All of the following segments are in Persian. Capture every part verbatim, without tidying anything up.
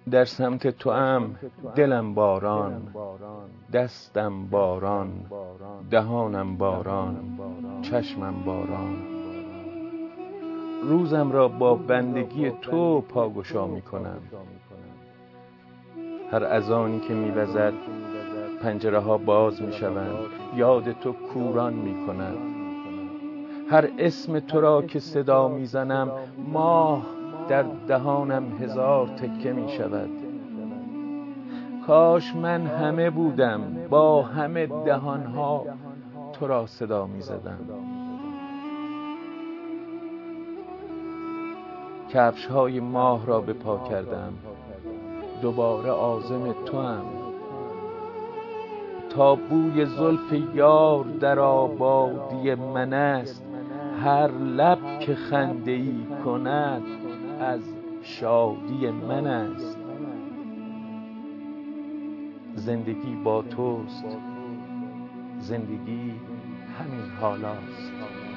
در سمت تو ام دلم باران، دستم باران، دهانم باران، چشمم باران. روزم را با بندگی تو پاگشا می کنم. هر اذانی که می وزد پنجره ها باز می شوند، یاد تو کوران می کند. هر اسم تو را که صدا می زنم، ماه در دهانم هزار تکه می شود. کاش من همه بودم، با همه دهانها تو را صدا می زدم. کفش های ماه را به پا کردم، دوباره عازم تو ام. تا بوی زلف یار در آبادی من است، هر لب که خنده ای کند از شادی من است. زندگی با توست، زندگی همین حالاست.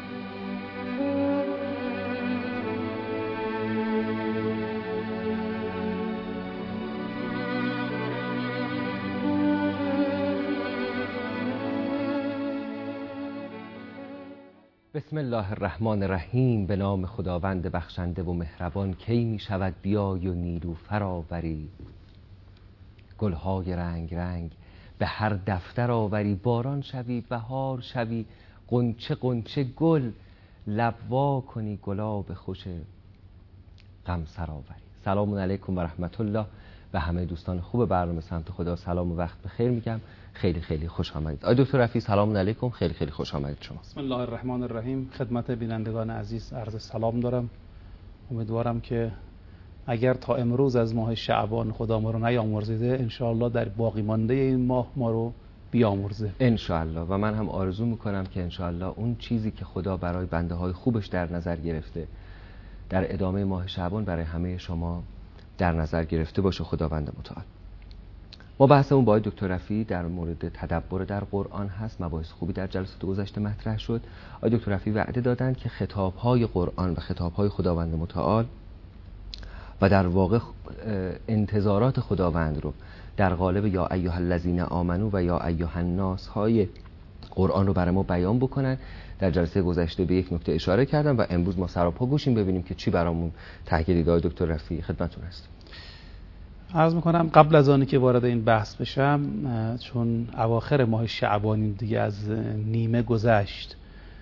بسم الله الرحمن الرحیم. به نام خداوند بخشنده و مهربان. کی می شود بیای و نیلوفر آوری، گلهای رنگ رنگ به هر دفتر آوری. باران شوی بهار شوی، قنچه قنچه گل لب وا کنی، گلاب خوش غمسر آوری. سلام علیکم و رحمت الله و همه دوستان خوب برنامه سمت خدا. سلام و وقت بخیر میگم. خیلی خیلی خوش آمدید. آقای دکتر رفیعی سلام علیکم. خیلی خیلی خوش آمدید شما. بسم الله الرحمن الرحیم. خدمت بینندگان عزیز عرض سلام دارم. امیدوارم که اگر تا امروز از ماه شعبان خدا ما رو نیامرزیده، انشاءالله در باقی مانده این ماه ما رو بیامرزه انشاءالله. و من هم آرزو میکنم که انشاءالله اون چیزی که خدا برای بنده های خوبش در نظر گرفته در ادامه ماه شعبان برای همه شما در نظر گرفته باشه خداوند متعال. ما بحثمون با دکتر رفیعی در مورد تدبر در قرآن هست. مباحث خوبی در جلسات گذشته مطرح شد. آقای دکتر رفیعی وعده دادند که خطاب‌های قرآن و خطاب‌های خداوند متعال و در واقع انتظارات خداوند رو در قالب یا ایها الذین آمنو و یا ایها الناس های قرآن رو برای ما بیان بکنن. در جلسه گذشته به یک نکته اشاره کردم و امروز ما سراپا گوشیم ببینیم که چی برامون تاکید داد. دکتر رفیعی خدمتتون هست. عرض میکنم قبل از آنی که وارد این بحث بشم، چون اواخر ماه شعبان دیگه از نیمه گذشت،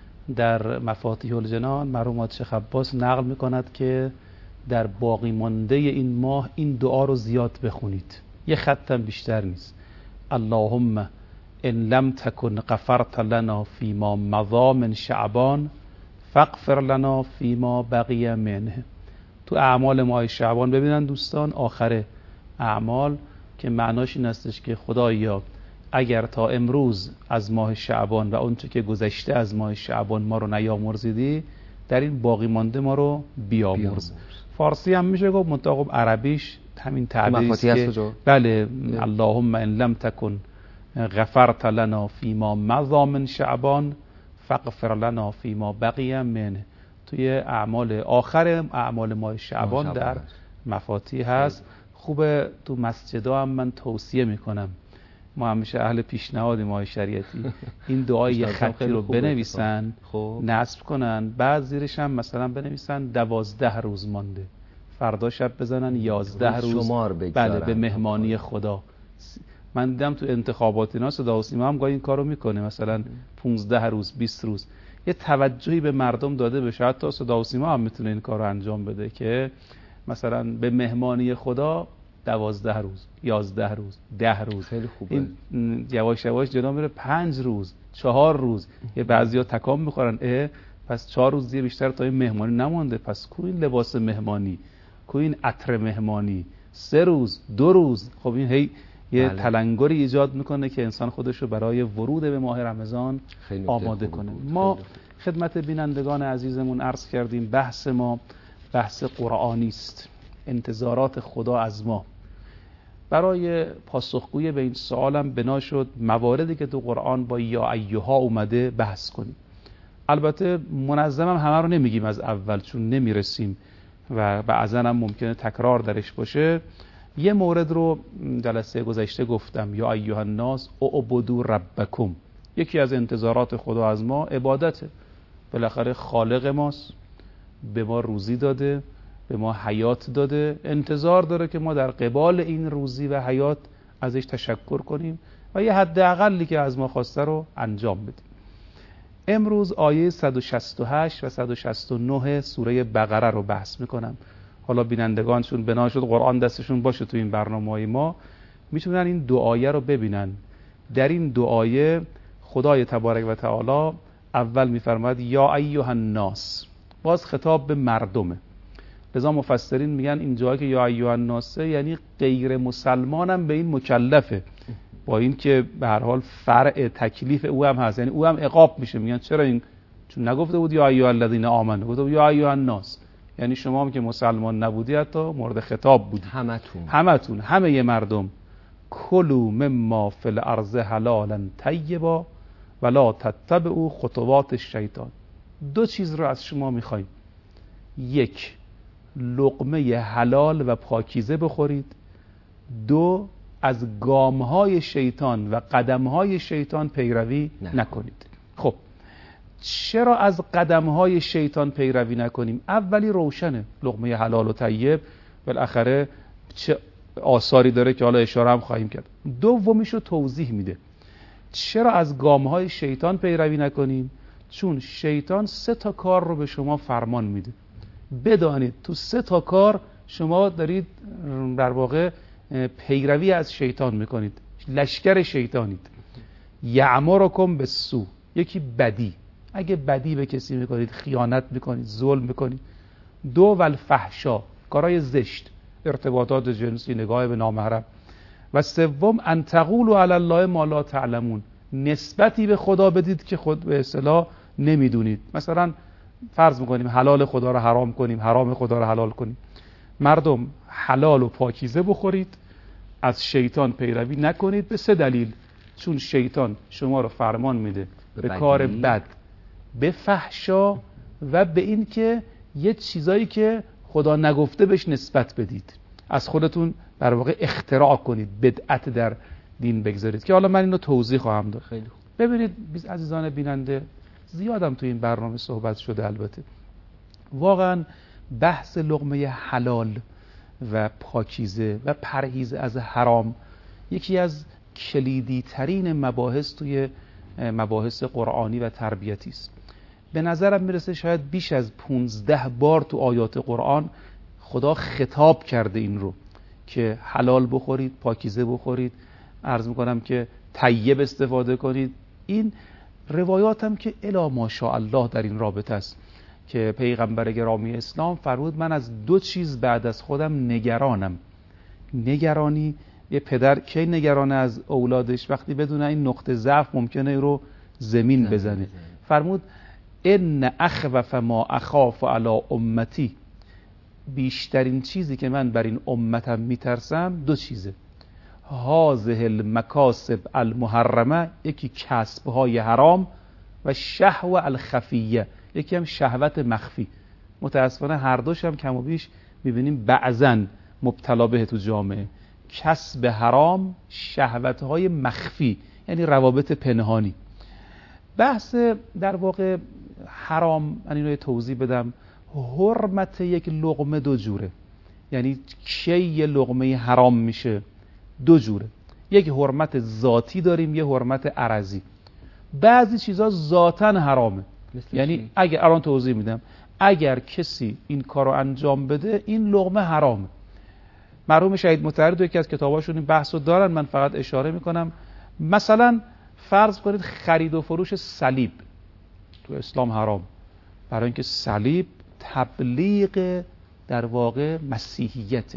در مفاتیح الجنان مرحوم شیخ عباس نقل میکند که در باقی مانده این ماه این دعا رو زیاد بخونید. یه خطم بیشتر نیست. اللهم ان لم تکن غفرت لنا فیما مضی من شعبان فاغفر لنا فیما بقی منه. تو اعمال ماه شعبان ببینن دوستان، آخر اعمال که معناش این هستش که خدایا اگر تا امروز از ماه شعبان و اونچه که گذشته از ماه شعبان ما رو نیامرزیدی، در این باقی مانده ما رو بیامرز. فارسی هم میشه گفت، منطقه عربیش همین تعبیری است که بله اللهم ان لم تکن غفرت لنا فیما مضی من شعبان فاغفر لنا فیما بقی منه. توی اعمال آخر اعمال ماه شعبان در مفاتیح هست. خوبه تو مسجدها هم من توصیه میکنم، ما همیشه اهل پیشنهاد ماه شریعتی این دعای یه خطی رو بنویسن، نصب کنن، بعد زیرش هم مثلا بنویسن دوازده روز مانده، فردا شب بزنن یازده روز بله به مهمانی خدا. من دیدم تو انتخابات اینا صدا و سیما هم گاهی این کارو میکنه، مثلا پونزده روز بیست روز یه توجهی به مردم داده بشه. حتی صدا و سیما هم میتونه این کارو انجام بده که مثلا به مهمانی خدا دوازده روز، یازده روز، ده روز. خیلی خوبه. این یواش یواش جلو میره پنج روز، چهار روز. یه بعضیا تکام میخورن، اه پس چهار روز دیگه بیشتر تا این مهمانی نمونده، پس کو این لباس مهمانی، کو این عطر مهمانی، سه روز، دو روز. خب این هی یه بله. تلنگری ایجاد میکنه که انسان خودش رو برای ورود به ماه رمضان آماده کنه. ما خدمت بینندگان عزیزمون عرض کردیم بحث ما بحث قرآنی است، انتظارات خدا از ما. برای پاسخگویی به این سوالم بنا شد مواردی که تو قرآن با یا ایها اومده بحث کنیم. البته منظمم همه رو نمیگیم از اول چون نمیرسیم و بعضا هم ممکنه تکرار درش باشه. یه مورد رو جلسه گذشته گفتم، یا ایها الناس اعبدوا ربکم. یکی از انتظارات خدا از ما عبادته. بالاخره خالق ماست، به ما روزی داده، به ما حیات داده، انتظار داره که ما در قبال این روزی و حیات ازش تشکر کنیم و یه حد اقلی که از ما خواسته رو انجام بدیم. امروز آیه صد و شصت و هشت و صد و شصت و نه سوره بقره رو بحث میکنم. حالا بینندگانشون بنا شد قرآن دستشون باشه تو این برنامه‌های ما، میتونن این دو آیه رو ببینن. در این دو آیه خدای تبارک و تعالی اول میفرماید یا ایها الناس، باز خطاب به مردمه. لذا مفسرین میگن این جایی که یا ایها الناس یعنی غیر مسلمان هم به این مکلفه، با این که به هر حال فرع تکلیف او هم هست، یعنی او هم عقاب میشه. میگن چرا این؟ چون نگفته بود یا ایها الذین آمنوا، گفته بود یا ایها الناس، یعنی شما هم که مسلمان نبودی حتی مورد خطاب بودی. همتون همتون همه ی مردم. کلوا مما فی الارض حلالا طیبا ولا تتبعوا خطوات الشیطان. دو چیز رو از شما میخوایم. یک، لقمه حلال و پاکیزه بخورید. دو، از گامهای شیطان و قدمهای شیطان پیروی نه. نکنید. خب چرا از قدمهای شیطان پیروی نکنیم؟ اولی روشنه، لقمه حلال و طیب بالاخره چه آثاری داره که حالا اشاره هم خواهیم کرد. دومیشو توضیح میده. چرا از گامهای شیطان پیروی نکنیم؟ چون شیطان سه تا کار رو به شما فرمان میده. بدانید تو سه تا کار شما دارید در واقع پیروی از شیطان میکنید، لشکر شیطانید. یعمرکم بالسوء، یکی بدی، اگه بدی به کسی میکنید، خیانت میکنید، ظلم میکنید. دو، والفحشا، کارهای زشت، ارتباطات جنسی، نگاه به نامحرم. و سوم، ان تقولوا علی الله ما لا تعلمون، نسبتی به خدا بدید که خود به اصطلاح نمیدونید. مثلا فرض میکنیم حلال خدا رو حرام کنیم، حرام خدا رو حلال کنیم. مردم حلال و پاکیزه بخورید، از شیطان پیروی نکنید. به سه دلیل: چون شیطان شما رو فرمان میده به, به کار بد، به فحشا و به این که یه چیزایی که خدا نگفته بهش نسبت بدید، از خودتون در واقع اختراع کنید، بدعت در دین بگذارید، که حالا من اینو توضیح خواهم داد. خیلی خوب. ببینید عزیزان بیننده، زیادم تو این برنامه صحبت شده، البته واقعا بحث لقمه حلال و پاکیزه و پرهیز از حرام یکی از کلیدی ترین مباحث توی مباحث قرآنی و تربیتی است. به نظرم میرسه شاید بیش از پونزده بار تو آیات قرآن خدا خطاب کرده این رو که حلال بخورید، پاکیزه بخورید، عرض میکنم که طیب استفاده کنید. این روایات هم که الا ماشاءالله در این رابطه است که پیغمبر گرامی اسلام فرمود من از دو چیز بعد از خودم نگرانم. نگرانی، یه پدر کی نگرانه از اولادش؟ وقتی بدونه این نقطه ضعف ممکنه این رو زمین بزنه. فرمود ان اخوف ما اخاف علی امتی، بیشترین چیزی که من بر این امتم میترسم دو چیزه: هذه المکاسب المحرمه، یکی کسبهای حرام، و شهوه الخفیه، یکی هم شهوت مخفی. متاسفانه هر دوش هم کم و بیش میبینیم بعضا مبتلا به تو جامعه. کسب حرام، شهوتهای مخفی، یعنی روابط پنهانی. بحث در واقع حرام، من اینو توضیح بدم. حرمت یک لقمه دو جوره، یعنی کی یه لقمه حرام میشه؟ دو جوره. یک حرمت ذاتی داریم، یه حرمت عرضی. بعضی چیزا ذاتاً حرامه، یعنی اگر الان توضیح میدم، اگر کسی این کارو انجام بده این لقمه حرامه. مرحوم شهید مطهری یکی از کتاباشون این بحثو دارن، من فقط اشاره میکنم. مثلا فرض کنید خرید و فروش صلیب تو اسلام حرام، برای اینکه صلیب تبلیغ در واقع مسیحیت،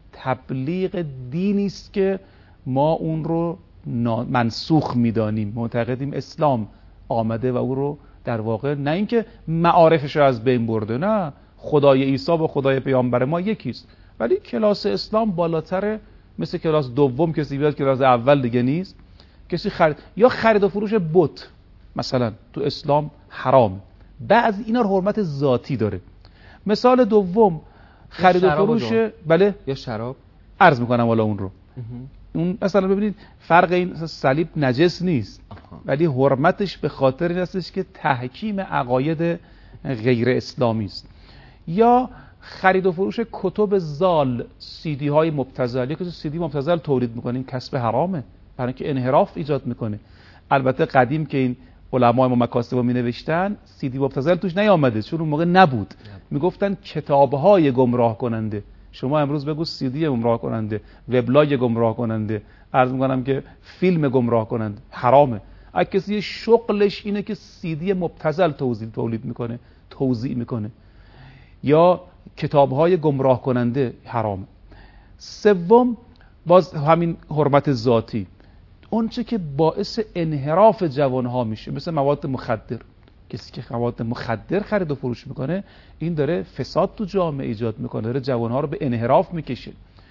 تبلیغ دینی است که ما اون رو منسوخ میدانیم، معتقدیم اسلام آمده و او رو در واقع، نه اینکه معارفش رو از بین برده، نه، خدای عیسی و خدای پیامبر ما یکیست، ولی کلاس اسلام بالاتره. مثل کلاس دوم کسی بیاد کلاس اول دیگه نیست. کسی خرید یا خرید و فروش بت مثلا تو اسلام حرام. بعضی اینا رو حرمت ذاتی داره. مثال دوم خرید و فروش، بله، یا شراب. عرض میکنم حالا اون رو. اون مثلا ببینید فرق این صلیب نجس نیست ولی حرمتش به خاطر این هستش که تحکیم عقاید غیر اسلامی است. یا خرید و فروش کتب زال، سی دی های مبتذل. یک سی دی مبتذل تولید میکنه، این کسب حرامه برای اینکه انحراف ایجاد میکنه. البته قدیم که این علمای ما مکاسب رو می نوشتن سی دی مبتذل توش نیامده چون اون موقع نبود. میگفتن کتاب‌های گمراه کننده. شما امروز بگو سی دی گمراه کننده، وبلاگ گمراه کننده، عرض میکنم که فیلم گمراه کننده، حرامه. اگه کسی شغلش اینه که سی دی مبتذل توزیع تولید میکنه، توزیع میکنه، یا کتاب‌های گمراه کننده، حرامه. سوم باز همین حرمت ذاتی، اون چه که باعث انحراف جوانها میشه، مثل مواد مخدر. کسی که مواد مخدر خرید و فروش میکنه این داره فساد تو جامعه ایجاد میکنه، داره جوانها رو به انحراف میکشه.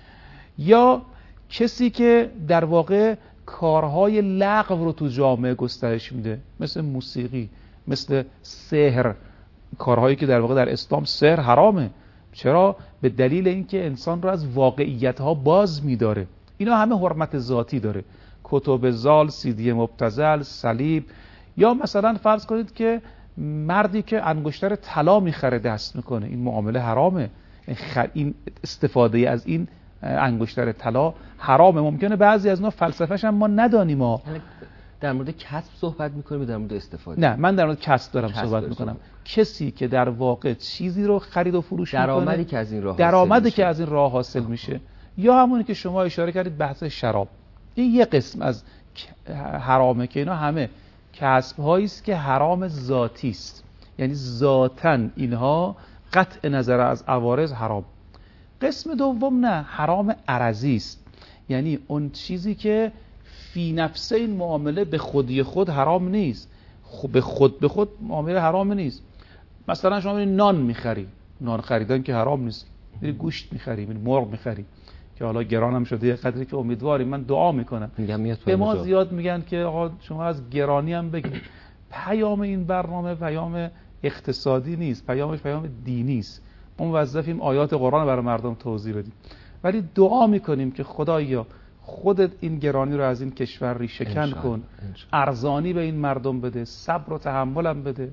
یا کسی که در واقع کارهای لغو رو تو جامعه گسترش میده، مثل موسیقی، مثل سحر، کارهایی که در واقع در اسلام سحر حرامه. چرا؟ به دلیل اینکه انسان رو از واقعیت‌ها باز می‌داره. اینا همه حرمت ذاتی داره. کتب زال، سی دی مبتذل، صلیب. یا مثلا فرض کنید که مردی که انگشتر طلا می‌خره دست می‌کنه، این معامله حرامه. این استفاده از این انگشتر طلا حرامه. ممکنه بعضی از اینا فلسفه‌ش هم ما ندانیم. ما در مورد کسب صحبت می‌کنیم، در مورد استفاده؟ نه، من در مورد کسب دارم کسب صحبت می‌کنم. کسی که در واقع چیزی رو خرید و فروش می‌کنه، درآمدی که از این راه درآمدی که از این راه حاصل میشه. یا همونی که شما اشاره کردید بحث شراب، این یه قسم از حرامه که اینا همه کسب‌هایی است که حرام ذاتی است، یعنی ذاتاً اینها قطع نظر از عوارض حرام. قسم دوم نه، حرام عرضی است، یعنی اون چیزی که فی نفسه این معامله به خودی خود حرام نیست، خب به خود به خود معامله حرام نیست. مثلا شما میرین نان میخری، نان خریدن که حرام نیست، میری گوشت میخری، میری مرغ میخری که حالا گران هم شده یه قدری که امیدواریم. من دعا میکنم به ما زیاد میگن که آقا شما از گرانی هم بگید. پیام این برنامه پیام اقتصادی نیست، پیامش پیام دینی است. ما موظفیم آیات قرآن برای مردم توضیح بدیم، ولی دعا میکنیم که خدایا خودت این گرانی رو از این کشور ریشه‌کن کن، ارزانی به این مردم بده، صبر و تحملم بده،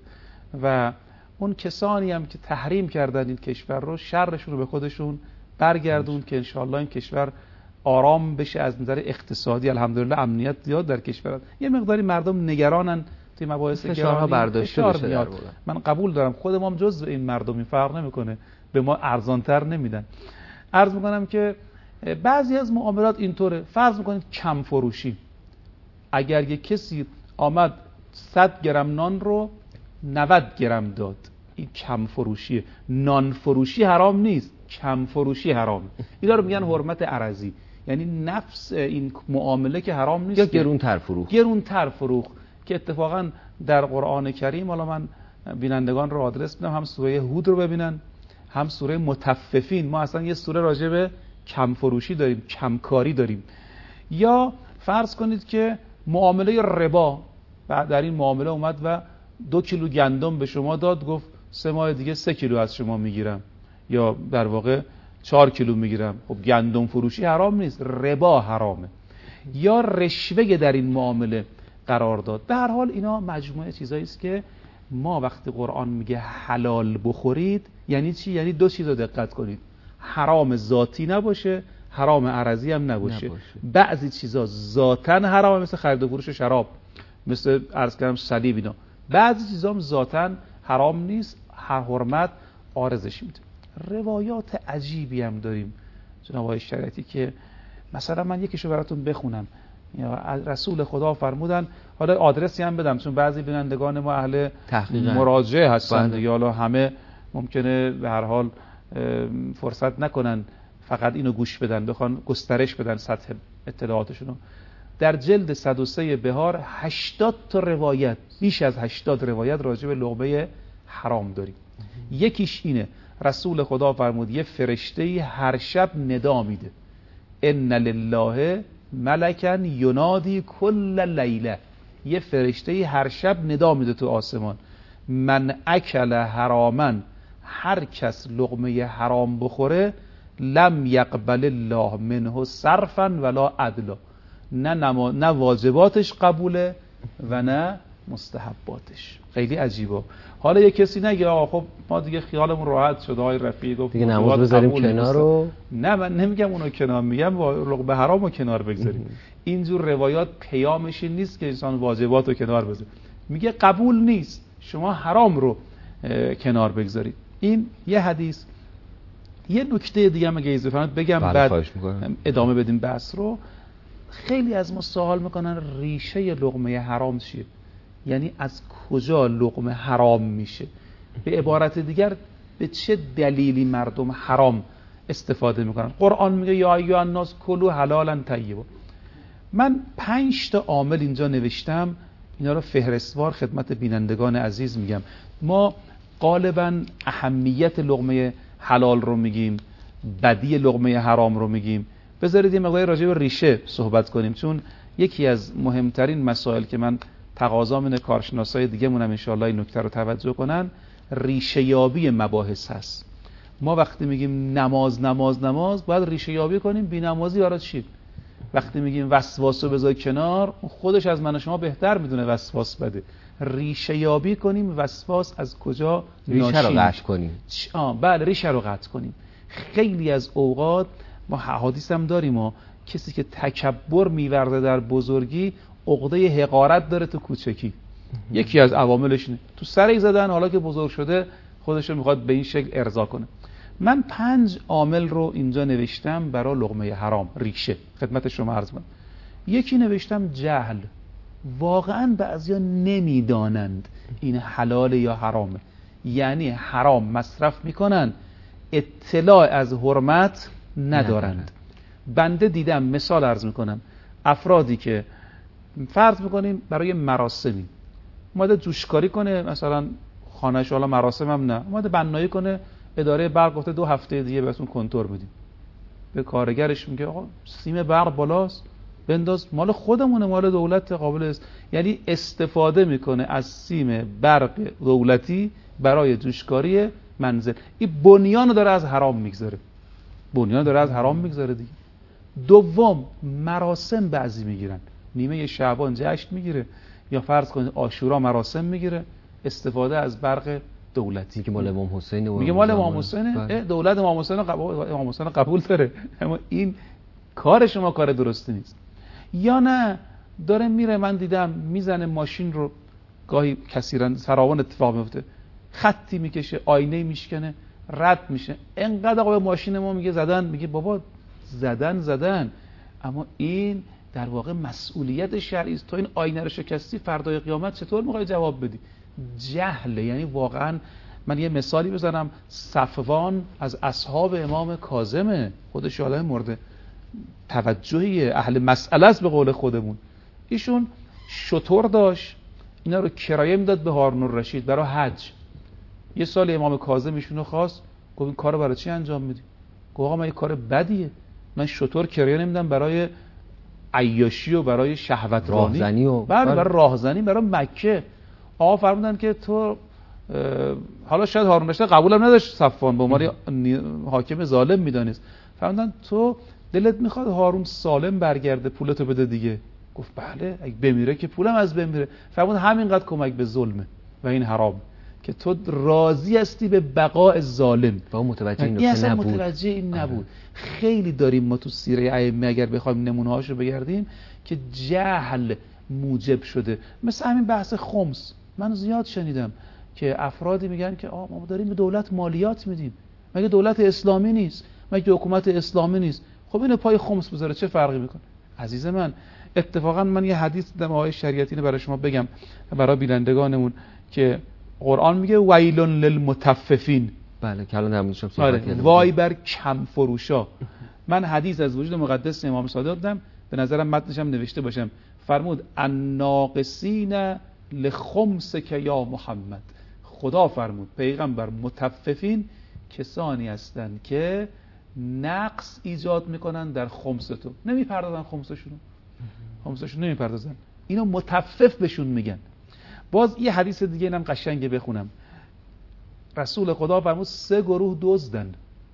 و اون کسانی هم که تحریم کردن این کشور رو شرشون رو به خودشون برگردون که انشاءالله این کشور آرام بشه از نظر اقتصادی. الحمدلله امنیت زیاد در کشور، یه مقداری مردم نگرانن توی مباحث گرانی برداشته بشه. من قبول دارم، خود ما هم جزء این مردمی، فرق نمیکنه، به ما ارزانتر نمیدن. عرض میکنم که بعضی از معاملات اینطوره. فرض میکنید کم فروشی، اگر یک کسی آمد صد گرم نان رو نود گرم داد، این کم فروشیه. نان فروشی حرام نیست، کم فروشی حرام. اینا رو میگن حرمت عرضی، یعنی نفس این معامله که حرام نیست، یا گرونتر فروخت. گرونتر فروخت که اتفاقا در قرآن کریم، حالا من بینندگان رو آدرس میدم، هم سوره هود رو ببینن، هم سوره مطففین. ما اصلا یه سوره راجع به کم فروشی داریم، کمکاری داریم. یا فرض کنید که معامله ربا، در این معامله اومد و دو کیلو گندم به شما داد، گفت سه ماه دیگه سه کیلو از شما میگیرم، یا در واقع چهار کیلو میگیرم. خب گندم فروشی حرام نیست، ربا حرامه. یا رشوه در این معامله قرار داد. به هر حال اینا مجموعه چیزایی است که ما وقتی قرآن میگه حلال بخورید یعنی چی؟ یعنی دو چیز رو دقت کنید، حرام ذاتی نباشه، حرام عرضی هم نباشه, نباشه. بعضی چیزا ذاتاً حرامه، مثل خرید و فروش شراب، مثل عرض کردم صلیب اینا. بعضی چیزا هم ذاتاً حرام نیست، هر حرمت عارضش میده. روایات عجیبی هم داریم جناب آقای شریعتی که مثلا من یکیشو براتون بخونم. رسول خدا فرمودن، حالا آدرسی هم بدم چون بعضی بینندگان ما اهل مراجعه هستند، یا حالا همه ممکنه به هر حال فرصت نکنن فقط اینو گوش بدن، بخوان گسترش بدن سطح اطلاعاتشونو. در جلد صد و سه بهار هشتاد تا روایت، بیش از هشتاد روایت راجع به لقمه حرام داریم. یکیش اینه، رسول خدا فرمود یه فرشته هر شب ندا میده، ان لله ملکن ینادی کل لیله. یه فرشته هر شب ندا میده تو آسمان، من اکل حرامن، هر کس لقمه حرام بخوره لم یقبل الله منه صرفا ولا عدلا، نه نما... نه واجباتش قبوله و نه مستحباتش. خیلی عجیبه. حالا یه کسی نگه آقا خب ما دیگه خیالمون راحت شد، آقای رفیعی گفت دیگه نماز بذاریم کنار رو. نه من نمیگم اونو کنار، میگم لقمه حرام رو کنار بگذاریم. اینجور روایات پیامش نیست که انسان واجبات رو کنار بذاره، میگه قبول نیست شما حرام رو کنار بگذارید. این یه حدیث. یه نکته دیگه هم اگه اجازه فرمایید بگم بعد ادامه بدیم بحث رو. خیلی از ما سوال میکنن ریشه لقمه حرام چیه؟ یعنی از کجا لقمه حرام میشه؟ به عبارت دیگر به چه دلیلی مردم حرام استفاده میکنن؟ قرآن میگه یا ایها الناس کلوا حلالا طیبا. من پنج تا عامل اینجا نوشتم، اینا رو فهرستوار خدمت بینندگان عزیز میگم. ما غالبا اهمیت لقمه حلال رو میگیم، بدی لقمه حرام رو میگیم. بذارید یه مقدار راجع به ریشه صحبت کنیم، چون یکی از مهمترین مسائل که من تقاضا من کارشناسای دیگه مونم انشاءالله این نکته رو توجه کنن، ریشه یابی مباحث هست. ما وقتی میگیم نماز نماز نماز باید ریشه یابی کنیم بی نمازی برای چی؟ وقتی میگیم وسواسو بذار کنار، خودش از من و شما بهتر میدونه وسواس بده. ریشه یابی کنیم وسواس از کجا ریشه رو قطع کنیم. آه بله ریشه رو قطع کنیم. خیلی از اوقات ما حدیث هم داریم، ما کسی که تکبر میورده در بزرگی عقده حقارت داره تو کوچکی. یکی از عواملش اینه تو سرش زدن، حالا که بزرگ شده خودش رو میخواد به این شکل ارضا کنه. من پنج عامل رو اینجا نوشتم برای لقمه حرام، ریشه، خدمت شما عرض کنم. یکی نوشتم جهل. واقعا بعضیا نمیدانند این حلال یا حرامه، یعنی حرام مصرف میکنن، اطلاع از حرمت ندارند. بنده دیدم، مثال عرض میکنم، افرادی که فرض میکنیم برای مراسمی اومده جوشکاری کنه، مثلا خانه‌ش حالا مراسم هم نه، اومده بنایی کنه، اداره برق گفته دو هفته دیگه بهتون کنتور میدیم. به کارگرش میگه آقا سیم برق بالاست، بنداز، مال خودمونه، مال دولت قابل است. یعنی استفاده میکنه از سیم برق دولتی برای جوشکاری منزل. این بنیان داره از حرام میگذاره، بنیان داره از حرام میگذاره دیگه. دوم، مراسم بعضی میگیرن، نیمه شعبان جشن میگیره یا فرض کنید عاشورا مراسم میگیره، استفاده از برق دولتی. میگه مال امام حسین، میگه مال امام حسین، دولت امام حسین قبول امام حسین قبول داره، اما این کار شما کار درستی نیست. یا نه داره میره، من دیدم میزنه ماشین رو، گاهی کثیرا فراوان اتفاق میفته، خطی میکشه، آینه میشکنه، رد میشه. انقدر آقا ماشین ما میگه زدن، میگه بابا زدن زدن، اما این در واقع مسئولیت شرعی است. تو این آینه رو شکستی، فردای قیامت چطور میخوای جواب بدی؟ جهل. یعنی واقعا من یه مثالی بزنم، صفوان از اصحاب امام کاظمه، خودش آدم مورد توجهی اهل مسئله است به قول خودمون. ایشون شتر داشت، اینا رو کرایه میداد به هارون الرشید برای حج. یه سال امام کاظم ایشونو خواست، گفت این کارو برای چی انجام میدی؟ گفت آقا من این کار بدیه، من شتر کرایه نمیدم برای عیاشی و برای شهوت راهزنی و برای برای راهزنی برای مکه. آقا فرمودن که تو حالا شاید هارون الرشید قبولم نداشت، صفوان به عنوان حاکم ظالم میدانست، فرمودن تو دلت میخواد هارون سالم برگرده پولتو بده دیگه؟ گفت بله، اگه بمیره که پولم از بین میره. فرمود همینقدر کمک به ظلمه و این حرام، که تو راضی هستی به بقاء ظالم. و اون متوجه این نکته نبود. متوجه این نبود. خیلی داریم ما تو سیره ائمه اگر بخوایم نمونه هاشو بگردیم که جهل موجب شده. مثل همین بحث خمس، من زیاد شنیدم که افرادی میگن که آ ما داریم به دولت مالیات میدیم، مگه دولت اسلامی نیست؟ مگه حکومت اسلامی نیست؟ خب اینو پای خمس بذاره چه فرقی میکنه؟ عزیز من، اتفاقا من یه حدیث دیدم آقای شریعتی رو برای شما بگم برای بینندگانمون که قرآن میگه ویل للمطففین. بله که الان همونش هم صحبت کردیم. وای بر کم فروشا. من حدیث از وجود مقدس امام صادق دیدم، به نظرم متنش هم نوشته باشم. فرمود الناقصین لخمسک یا محمد. خدا فرمود پیغمبر مطففین کسانی هستند که نقص ایجاد میکنن در خمس تو، نمیپردازن خمسشون خمسشون نمیپردازن، اینو مطفف بهشون میگن. باز یه حدیث دیگه اینم قشنگه بخونم. رسول خدا فرمود سه گروه دزدن.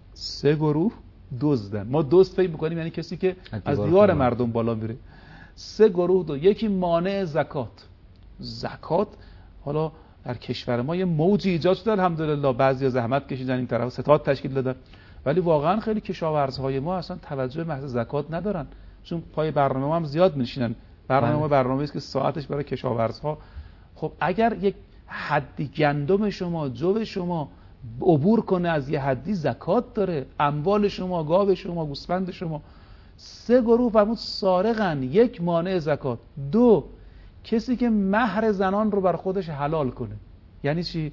سه گروه دزدن. ما دزد فکر می‌کنیم یعنی کسی که از دیوار مردم بالا میره. سه گروه دو، یکی مانع زکات. زکات حالا در کشور ما یه موجی ایجاد شده الحمدلله، بعضیا زحمت کشیدن این طرف ستاد تشکیل دادن، ولی واقعا خیلی کشاورزهای ما اصلا توجه محض زکات ندارن، چون پای برنامه هم زیاد میشینن. برنامه برنامه‌ای است که ساعتش برای کشاورزها. خب اگر یک حدی گندم شما، جو شما عبور کنه از یه حدی، زکات داره. اموال شما، گاو شما، گوسفند شما. سه گروه فرمود سارقن. یک، مانع زکات. دو، کسی که مهر زنان رو بر خودش حلال کنه. یعنی چی؟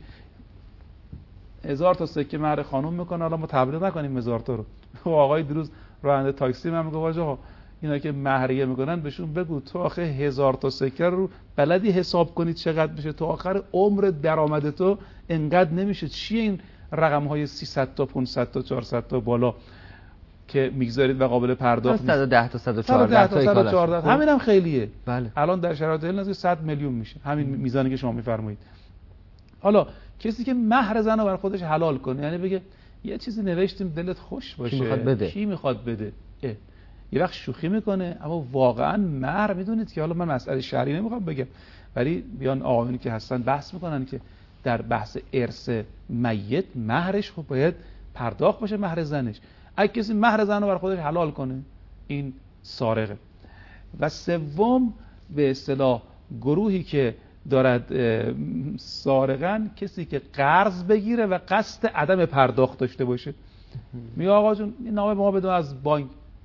هزار تا سکه مهر خانم میکنه. حالا ما تبلیغ نکنیم هزار تا رو. آقای دیروز راننده تاکسی من میگه آقا اینا که مهریه میکنن بهشون بگو تو آخه هزار تا سکه رو بلدی حساب کنید چقدر میشه؟ تو آخر عمر درآمد تو انقدر نمیشه. چیه این رقم های سیصد تا پانصد تا چهارصد تا بالا که میگذارید و قابل پرداخت نیست؟ صد و ده تا صد و چهارده تا صد و چهارده همین هم خیلیه. بله. الان در شرایط هل نزدیک صد میلیون میشه همین میزانی که شما میفرمایید. حالا کسی که مهر زن رو بر خودش حلال کنه، یعنی بگه یه چیزی نوشتیم دلت خوش باشه، کی میخواد بده؟ کی میخواد بده؟ اه. یه وقت شوخی میکنه اما واقعا مهر، میدونید که حالا من مسئله شرعی نمیخوام بگم، ولی بیان آقایونی که هستن بحث میکنن که در بحث ارث میت مهرش خب باید پرداخت باشه، مهر زنش. اگه کسی مهر زن رو بر خودش حلال کنه این سارقه. و سوم به اصطلاح گروهی که دارد سارقن، کسی که قرض بگیره و قصد عدم پرداخت داشته باشه. میگه آقا جون این نامه به ما بده از بانک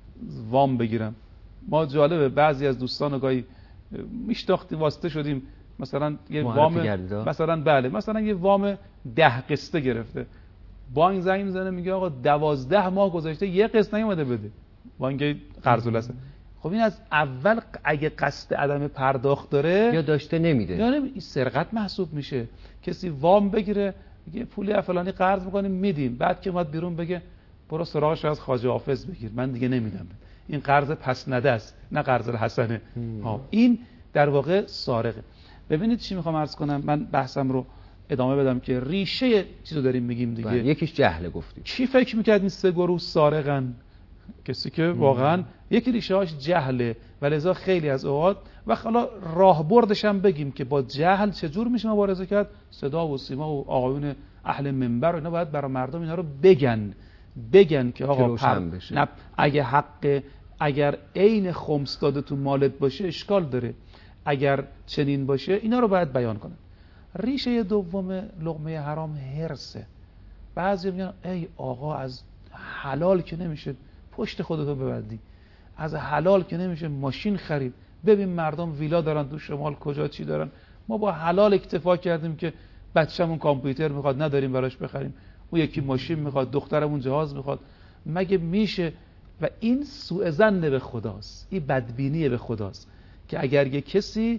وام بگیرم. ما جالبه بعضی از دوستان گاهی میشتاختیم واسطه شدیم، مثلا یه وام مثلا بله مثلا یه وام ده قسطه گرفته، بانک زنگ میزنه میگه آقا دوازده ماه گذشته یه قسط نیومده بده، بانک قرض الحسن. خب این از اول اگه قصد عدم پرداخت داره یا داشته نمیده، یعنی این سرقت محسوب میشه. کسی وام بگیره میگه پولی فلانی قرض میکنیم میدیم، بعد که اومد بیرون بگه برو سراغش از خواجه حافظ بگیر، من دیگه نمیدم. این قرض پس نده است نه قرض الحسنه. ها این در واقع سارقه. ببینید چی میخوام عرض کنم، من بحثم رو ادامه بدم که ریشه چیزو داریم میگیم دیگه. بله. یکیش جهله گفتیم. چی فکر میکرد این سه گروه سارقن؟ کسی که واقعا یکی ریشه هاش جهله و لذا خیلی از اوقات و حالا راهبردش هم بگیم که با جهل چجور میشه مبارزه کرد. صدا و سیما و آقایون اهل منبر اینا باید برای مردم اینا رو بگن بگن که آقا پر... نه اگه حق اگر عین خمس داده تو مالت باشه اشکال داره، اگر چنین باشه اینا رو باید بیان کنن. ریشه دوم لقمه حرام هرسه. بعضی میگن ای آقا از حلال که نمیشه پشت خودتو ببندی، از حلال که نمیشه ماشین خرید. ببین مردم ویلا دارن تو شمال کجا چی دارن، ما با حلال اکتفا کردیم که بچه‌مون کامپیوتر میخواد نداریم براش بخریم، اون یکی ماشین میخواد، دخترمون جهاز میخواد. مگه میشه؟ و این سوء ظن به خداست، این بدبینی به خداست که اگر یه کسی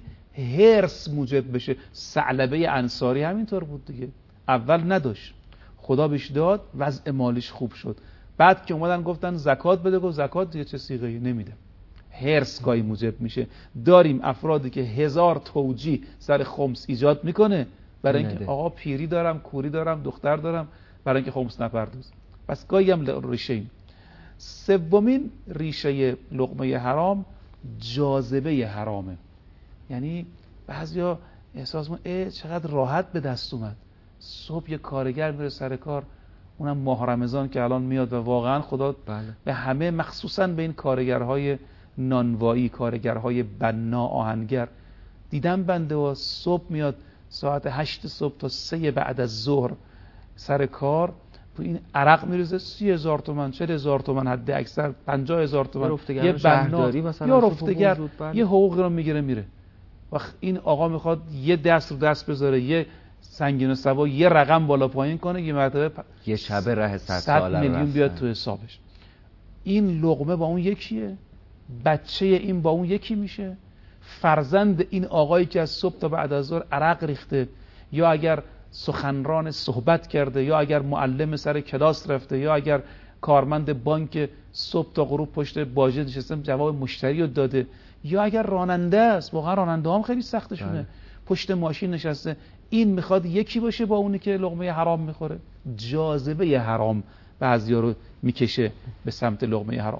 هرس موجب بشه. ثعلبه انصاری همینطور بود دیگه، اول نداشت خدا بهش داد وضع مالیش خوب شد، بعد که اومدن گفتن زکات بده، گفت زکات دیگه چه صیغه‌ای نمیده. هرس گاهی موجب میشه. داریم افرادی که هزار توجیه سر خمس ایجاد میکنه برای اینکه آقا پیری دارم، کوری دارم، دختر دارم، برای اینکه خمس نپرداز. پس گاهی هم ریشه. سومین ریشه لقمه حرام جاذبه حرامه. یعنی بعضیا احساس می‌کنن چقدر راحت به دست اومد، صبح یه کارگر میره سر کار، اونم ماه رمضان که الان میاد و واقعا خدا بله. به همه مخصوصا به این کارگرهای نانوایی، کارگرهای بنا، آهنگر دیدم بنده و صبح میاد ساعت هشت صبح تا سه بعد از ظهر سر کار، تو این عرق میریزه سی هزار تومن، چهل هزار تومن، حد اکثر پنجاه هزار تومن. یه بنا یا رفتگر یه حقوقی رو میگیره میره. و این آقا میخواد یه دست رو دست بذاره، یه سنگین و سوا یه رقم بالا پایین کنه، یه مرتبه پ... یه شبه ره صد ساله میلیون بیاد تو حسابش. این لقمه با اون یکیه، بچه این با اون یکی میشه، فرزند این آقایی که از صبح تا بعد از ظهر عرق ریخته، یا اگر سخنران صحبت کرده، یا اگر معلم سر کلاس رفته، یا اگر کارمند بانک صبح تا غروب پشت باجه نشسته جواب مشتری رو داده، یا اگر راننده است، واقعا راننده هم خیلی سختشونه، بله. پشت ماشین نشسته، این میخواد یکی باشه با اونی که لقمه حرام میخوره. جاذبه حرام بعضیا رو میکشه به سمت لقمه حرام.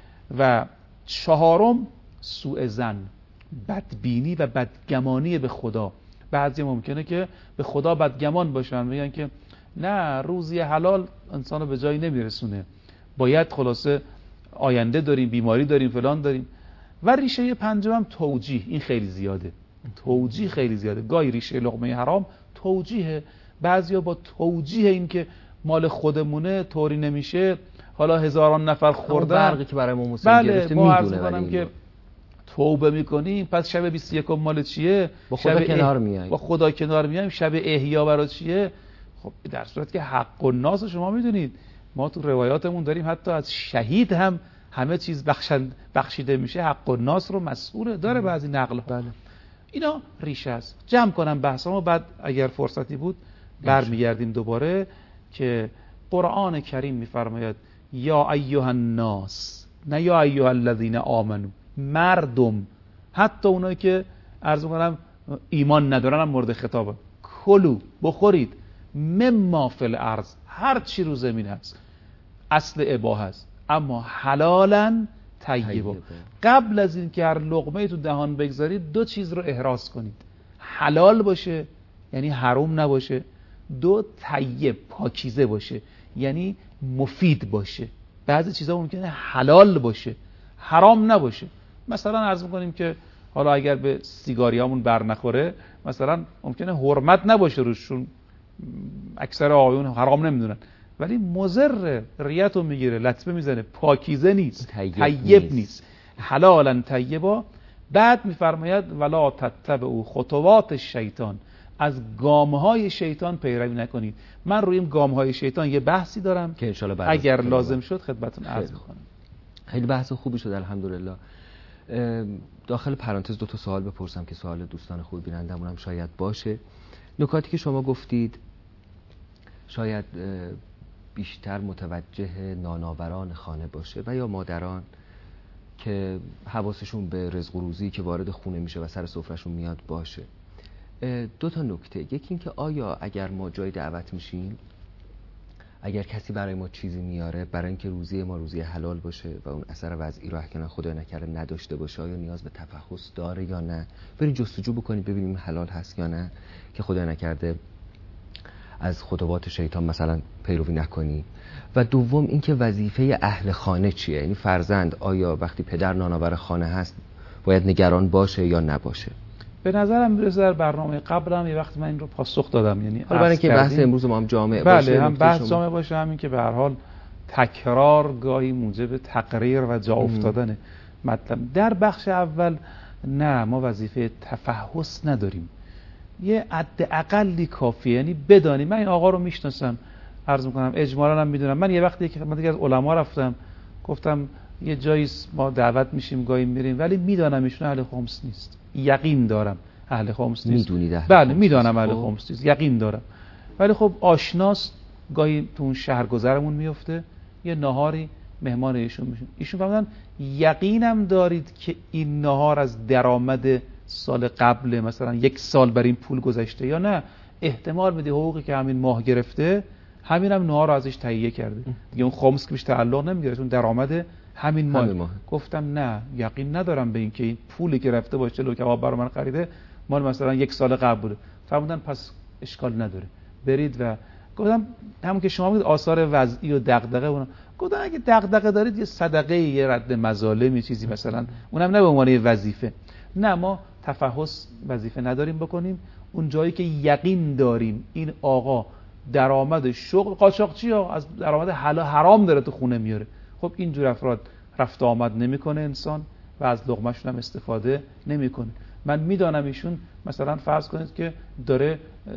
و چهارم سوء ظن، بدبینی و بدگمانی به خدا. بعضی ممکنه که به خدا بدگمان باشن، میگن که نه، روزی حلال انسانو به جایی نمیرسونه، باید خلاصه آینده داریم، بیماری داریم، فلان داریم. و ریشه پنجم توجیه. این خیلی زیاده، توجیه خیلی زیاده. گاهی ریشه لقمه حرام توجیه. بعضیا با توجیه این که مال خودمونه طوری نمیشه، حالا هزاران نفر خوردن، برقی که برای ما مسلم بله گرفته ما میدونه، کنم که توبه میکنیم، پس شب بیست و یکم مال چیه؟ با خدا شب کنار اه... میاییم، با خدا کنار میایم. شب احیا برای چیه؟ خب در صورت که حق الناس شما میدونید ما تو روایاتمون داریم حتی از شهید هم همه چیز بخشند بخشیده میشه، حق الناس رو مسئول داره بعضی نقل ها. بله. اینا ریشه است. جمع کنم بحثمو، بعد اگر فرصتی بود برمیگردیم دوباره که قرآن کریم میفرماید یا ایها الناس، نه یا ایها الذین آمنو، مردم، حتی اونایی که عرض می‌کنم ایمان ندارن هم مورد خطابه، کلو، بخورید، مما فی الارض، هر چی رو زمین هست، اصل اباحه هست، اما حلالا طیبا. قبل از این که هر لقمه تو دهان بگذارید دو چیز رو احراز کنید: حلال باشه یعنی حرام نباشه، دو طیب پاکیزه باشه یعنی مفید باشه. بعضی چیزا ممکنه حلال باشه حرام نباشه. مثلا عرض میکنیم که حالا اگر به سیگاریامون بر نخوره، مثلا ممکنه حرمت نباشه روشون، اکثر آقایون حرام نمیدونن، ولی مضر، ریتو میگیره، لطمه میزنه، پاکیزه نیست، طیب, طیب نیست. نیست حلالا طیبا. بعد میفرماید ولا تتبعوا خطوات الشیطان، از گامهای شیطان پیروی نکنید. من روی این گامهای شیطان یه بحثی دارم که ان اگر لازم شد خدمتتون عرض میکنم. خیلی بحث خوبی شد الحمدلله. داخل پرانتز دو تا سوال بپرسم که سوال دوستان خوب بینندمون هم شاید باشه. نکاتی که شما گفتید شاید بیشتر متوجه نانآوران خانه باشه و یا مادران که حواسشون به رزق و روزی که وارد خونه میشه و سر سفرهشون میاد باشه. دو تا نکته، یکی این که آیا اگر ما جای دعوت میشیم، اگر کسی برای ما چیزی میاره برای اینکه روزی ما روزی حلال باشه و اون اثر وضعی رو احیانا خدای نکرده نداشته باشه، آیا نیاز به تفحص داره یا نه؟ بریم جستجو بکنیم ببینیم حلال هست یا نه، که خدای نکرده از خطوات شیطان مثلا پیروی نکنی. و دوم اینکه وظیفه اهل خانه چیه؟ یعنی فرزند آیا وقتی پدر نانآور خانه هست باید نگران باشه یا نباشه؟ به نظرم میرسه در برنامه قبلم یه وقت من این رو پاسخ دادم، یعنی حالا برای اینکه بحث امروز ما هم جامع بله باشه، هم بحث جامع باشه، همین که به هر حال تکرار گاهی موجب تقریر و جا افتادن مطلب. در بخش اول نه، ما وظیفه تفحص نداریم، یه عد اقلی کافیه، یعنی بدانیم. من این آقا رو میشناسم، عرض میکنم اجمالا هم میدونم. من یه وقتی که من دیگه از علما رفتم گفتم یه جایی ما دعوت میشیم گاهی میریم، ولی میدانم ایشون اهل خمس نیست، یقین دارم اهل خمس نیست. میدونید؟ بله میدانم اهل خمس نیست، یقین دارم. ولی خب آشناس، گاهی تو اون شهرگذرمون میفته، یه نهاری مهمان ایشون میشیم. ایشون فرمودن یقینم دارید که این نهار از درآمد سال قبل، مثلا یک سال بر این پول گذشته یا نه؟ احتمال میده حقوقی که همین ماه گرفته همین هم نهار رو ازش تهیه کرده دیگه، اون خمس که بیش تعلق نمیگیره، اون درآمد همین ماه. ماه. گفتم نه، یقین ندارم به این که این پولی که رفته باشه چلو کباب برای من خریده مال مثلا یک سال قبل بوده. فرمودن پس اشکال نداره برید. و گفتم همون که شما میگید آثار وضعی و دغدغه، اون گفتم اگه دغدغه دارید یه صدقه، یه رد مظالم، یه چیزی مثلا، اونم نه به عنوان وظیفه. نه، ما تفحص وظیفه نداریم بکنیم. اون جایی که یقین داریم این آقا درآمد شغل قاچاقچی ها از درآمد حلال حرام داره تو خونه میاره، خب اینجور افراد رفت آمد نمیکنه انسان و از لقمه‌شون هم استفاده نمیکنه. من میدانم ایشون مثلا فرض کنید که داره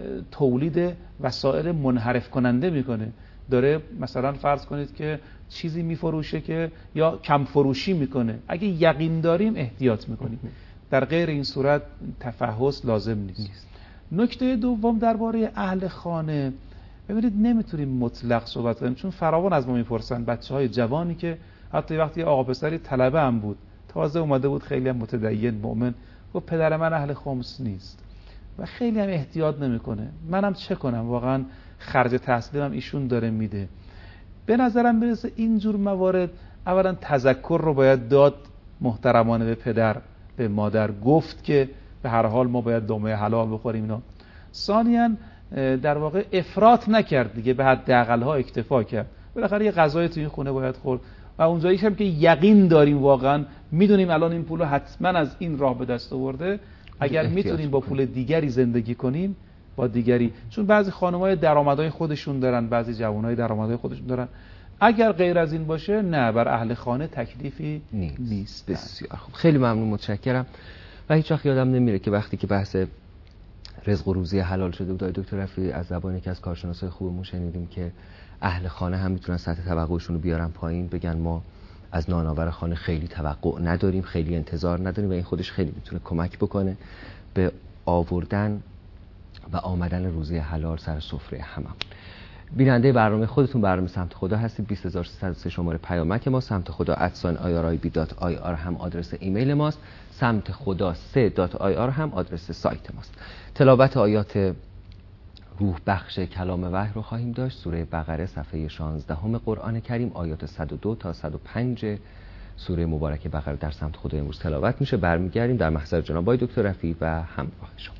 تولید وسایل منحرف کننده میکنه، داره مثلا فرض کنید که چیزی میفروشه که یا کم فروشی میکنه. اگه یقین داریم احتیاط میکنیم، در غیر این صورت تفحص لازم نیست. نکته دوم درباره اهل خانه، ببینید نمیتونیم مطلق صحبت کنیم، چون فراوان از ما میپرسن بچهای جوانی که حتی وقتی آقا پسری طلبه هم بود، تازه اومده بود، خیلی هم متدین مؤمن، گفت پدر من اهل خمس نیست و خیلی هم احتیاط نمیکنه. منم چه کنم، واقعا خرج تحصیلم ایشون داره میده. به نظرم میرسه اینجور موارد اولا تذکر رو باید داد محترمانه به پدر به مادر، گفت که به هر حال ما باید لقمه حلال بخوریم اینا. ثانیاً در واقع افراط نکرد دیگه، به حداقل ها اکتفا کرد. بالاخره یه غذای توی خونه باید خورد و اونجاییش هم که یقین داریم واقعا میدونیم الان این پولو حتما از این راه به دست آورده، اگر میتونیم با پول دیگری زندگی کنیم با دیگری، چون بعضی خانم‌های درآمدهای خودشون دارن، بعضی جوانای درآمدهای خودشون دارن، اگر غیر از این باشه نه، بر اهل خانه تکلیفی نیست, نیست. بسیار خوب، خیلی ممنون، متشکرم. و هیچ وقت یادم نمیره که وقتی که بحث رزق و روزی حلال شده بود دکتر رفیعی از زبان یکی از کارشناسای خوبمون شنیدیم که اهل خانه هم میتونن سطح توقعشون رو بیارن پایین، بگن ما از نانآور خانه خیلی توقع نداریم، خیلی انتظار نداریم و این خودش خیلی میتونه کمک بکنه به آوردن و آمدن روزی حلال سر سفره هممون. بیننده برنامه خودتون برنامه سمت خدا هستید. بیست هزار و سیصد و سه شماره پیامک ما، سمت خدا ات آی آر آی بی دات آی آر هم آدرس ایمیل ماست، سمت خدا سه دات آی آر هم آدرس سایت ماست. تلاوت آیات روح بخش کلام وحی رو خواهیم داشت. سوره بقره صفحه شانزده همه قرآن کریم آیات صد و دو تا صد و پنج سوره مبارک بقره در سمت خدا امروز تلاوت میشه. برمیگردیم در محضر جناب آقای دکتر رفیعی و همراه شما.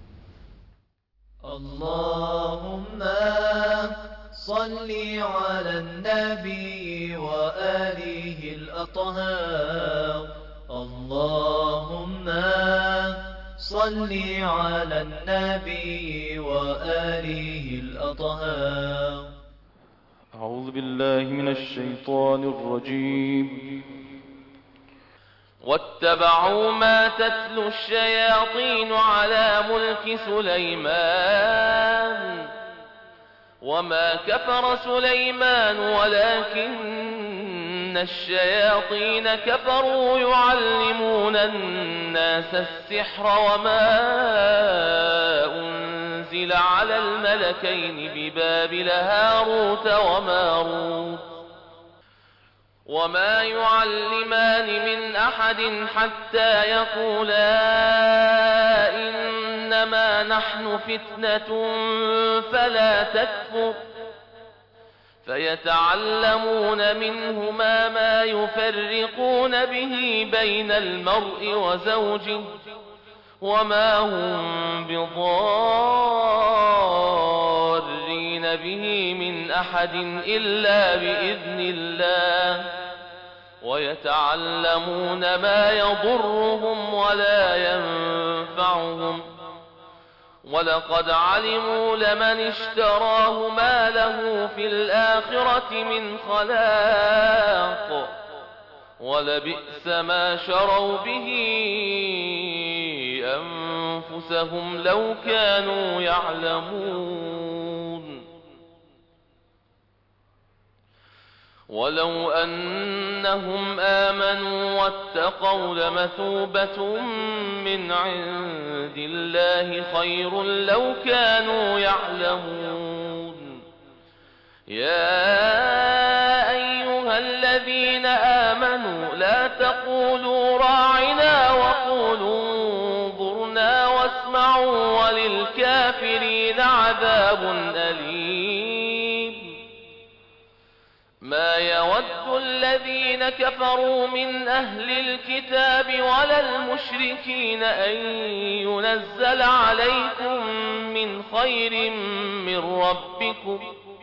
اللهم صل على النبي وآله الأطهار. اللهم صل على النبي وآله الأطهار. أعوذ بالله من الشيطان الرجيم. واتبعوا ما تتلو الشياطين على ملك سليمان وما كفر سليمان ولكن الشياطين كفروا يعلمون الناس السحر وما أنزل على الملكين ببابل هاروت وماروت وما يعلمان من أحد حتى يقولا إنما نحن فتنة فلا تكفر فيتعلمون منهما ما يفرقون به بين المرء وزوجه وما هم بضارين به من أحد إلا بإذن الله ويتعلمون ما يضرهم ولا ينفعهم ولقد علموا لمن اشتراه ما له في الآخرة من خلاق ولبئس ما شروا به أنفسهم لو كانوا يعلمون ولو أنهم آمنوا واتقوا لمثوبة من عند الله خير لو كانوا يعلمون. يا أيها الذين آمنوا لا تقولوا راعنا وقولوا انظرنا واسمعوا وللكافرين عذاب أليم. ما يود الذين كفروا من أهل الكتاب ولا المشركين أن ينزل عليكم من خير من ربكم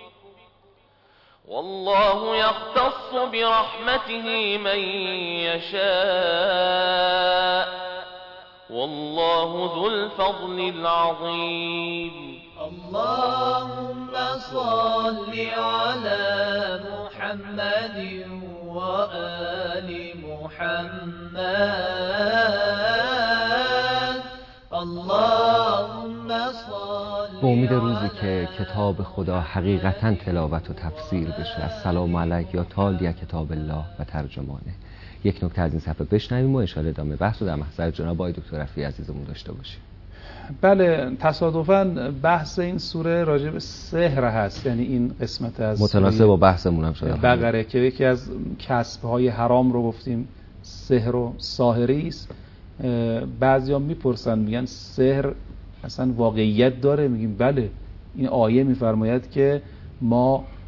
والله يختص برحمته من يشاء والله ذو الفضل العظيم. اللهم صل على محمد وآل محمد. اللهم صل. به امید روزی که کتاب خدا حقیقتا تلاوت و تفسیر بشه. السلام علیک یا تالی کتاب الله و ترجمانه. یک نکته از این صفحه بشنویم و ان شاء الله ادامه بحث رو در محضر جناب آقای دکتر رفیعی عزیزمون داشته باشیم. بله، تصادفاً بحث این سوره راجع به سحر هست، یعنی این قسمت از متناسب با بحثمون هم شده بقره که یکی از کسب‌های حرام رو گفتیم سحر و ساحری است. بعضیا میپرسن میگن سحر اصلا واقعیت داره؟ میگیم بله، این آیه میفرماید که ما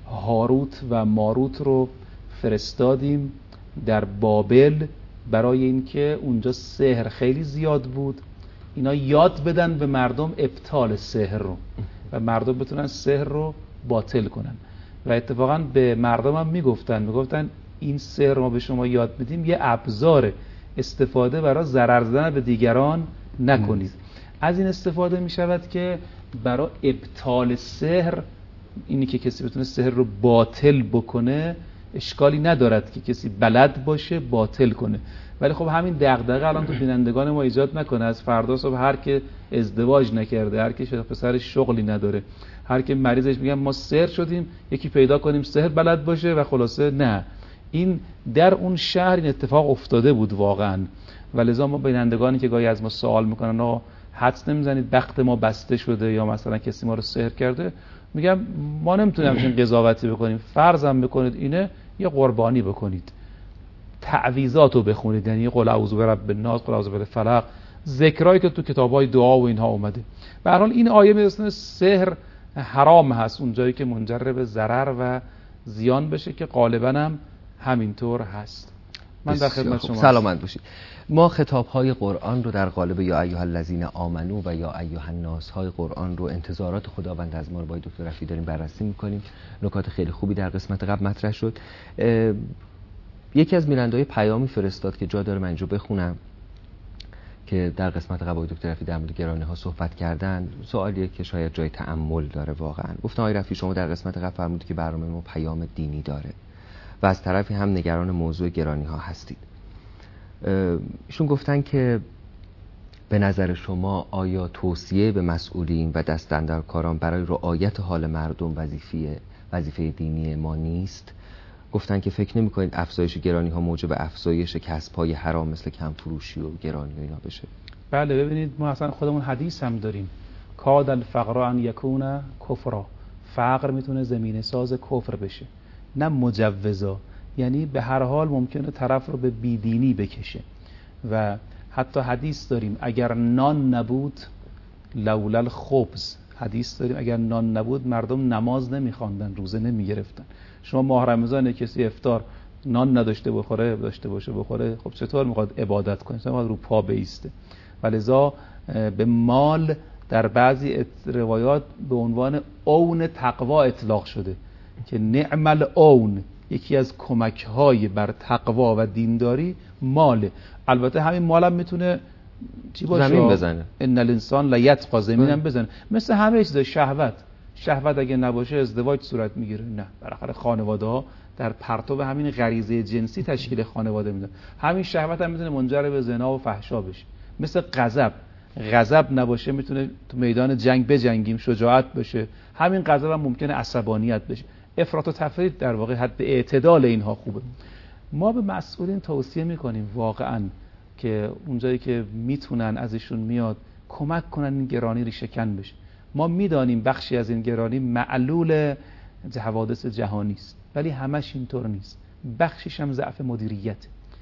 هاروت و ماروت رو فرستادیم در بابل برای اینکه اونجا سحر خیلی زیاد بود، اینا یاد بدن به مردم ابطال سحر رو و مردم بتونن سحر رو باطل کنن. و اتفاقا به مردم هم میگفتن میگفتن این سحر ما به شما یاد میدیم یه ابزار استفاده برای ضرر زدن به دیگران نکنید. از این استفاده میشود که برای ابطال سحر، اینی که کسی بتونه سحر رو باطل بکنه، اشکالی ندارد که کسی بلد باشه باطل کنه، ولی خب همین دغدغه الان تو بینندگان ما ایجاد نکنه از فردا صبح هر که ازدواج نکرده، هر که پسرش شغلی نداره، هر که مریضش میگن ما سحر شدیم یکی پیدا کنیم سحر بلد باشه و خلاصه نه. این در اون شهر این اتفاق افتاده بود واقعا و لذا ما بینندگانی که گاهی از ما سوال میکنن آقا حدس نمیزنید بخت ما بسته شده یا مثلا کسی ما رو سحر کرده، میگم ما نمیتونیم همچین قضاوتی بکنیم، فرضم بکنید اینه یه قربانی بکنید، تعویذات رو بخونید، یعنی قل اعوذ برب الناس، قل اعوذ بالفلق، ذکرایی که تو کتابای دعا و اینها اومده. به هر حال این آیه میرسونه سحر حرام هست اون جایی که منجر به ضرر و زیان بشه که غالبا هم همینطور هست. من در خدمت شما. سلامت باشید. ما خطاب‌های قرآن رو در قالب یا ایها الذین آمنو و یا ایها الناس های قرآن رو، انتظارات خداوند از ما رو با دکتر رفیعی داریم بررسی می‌کنیم. نکات خیلی خوبی در قسمت قبل مطرح شد. یکی از بیننده‌های پیامی فرستاد که جا داره من اینجا بخونم که در قسمت قبل دکتر رفیعی در مورد گرانی‌ها صحبت کردن. سوالیه که شاید جای تأمل داره واقعا. گفتن آقای رفیعی شما در قسمت قبل فرمودید که برنامه ما پیام دینی داره و از طرفی هم نگران موضوع گرانی‌ها هستید. ایشون گفتن که به نظر شما آیا توصیه به مسئولین و دستاندرکاران برای رعایت حال مردم وظیفه وظیفه دینی ما نیست؟ گفتن که فکر نمی‌کنید افزایش گرانی‌ها موجب افزایش کسب‌های حرام مثل کم‌فروشی و گرانی و اینا بشه؟ بله ببینید ما اصلا خودمون حدیث هم داریم، کاد الفقر ان یکون کفرا، فقر میتونه زمینه ساز کفر بشه، نه مجوزا، یعنی به هر حال ممکنه طرف رو به بیدینی بکشه. و حتی حدیث داریم اگر نان نبود لولا الخبز، حدیث داریم اگر نان نبود مردم نماز نمیخواندن، روزه نمیگرفتن. شما ماه رمضان کسی افطار نان نداشته بخوره داشته باشه بخوره، خب چطور میخواد عبادت کنه؟ چطور میخواد رو پا بیسته؟ ولذا به مال در بعضی روایات به عنوان اون تقوا اطلاق شده که نعم الاون، یکی از کمک‌های بر تقوا و دینداری ماله. البته همین مالم میتونه چی باشه؟ زمین بزنه. ان الانسان لیطغى، زمینم بزنه. مثل همه چیز شهوت، شهوت اگه نباشه ازدواج صورت میگیره؟ نه. بالاخره خانواده‌ها در پرتو همین غریزه جنسی تشکیل خانواده میدن. همین شهوت هم میتونه منجر به زنا و فحشا بشه. مثل غضب، غضب نباشه میتونه تو میدان جنگ بجنگیم، شجاعت بشه. همین غضب هم ممکنه عصبانیت بشه. افراط و تفرید در واقع حد اعتدال اینها خوبه. ما به مسئولین توصیه میکنیم واقعا که اونجایی که میتونن ازشون میاد کمک کنن این گرانی ریشه‌کن بشه. ما میدانیم بخشی از این گرانی معلول حوادث جهانی است، ولی همش اینطور نیست. بخشیش هم ضعف مدیریت،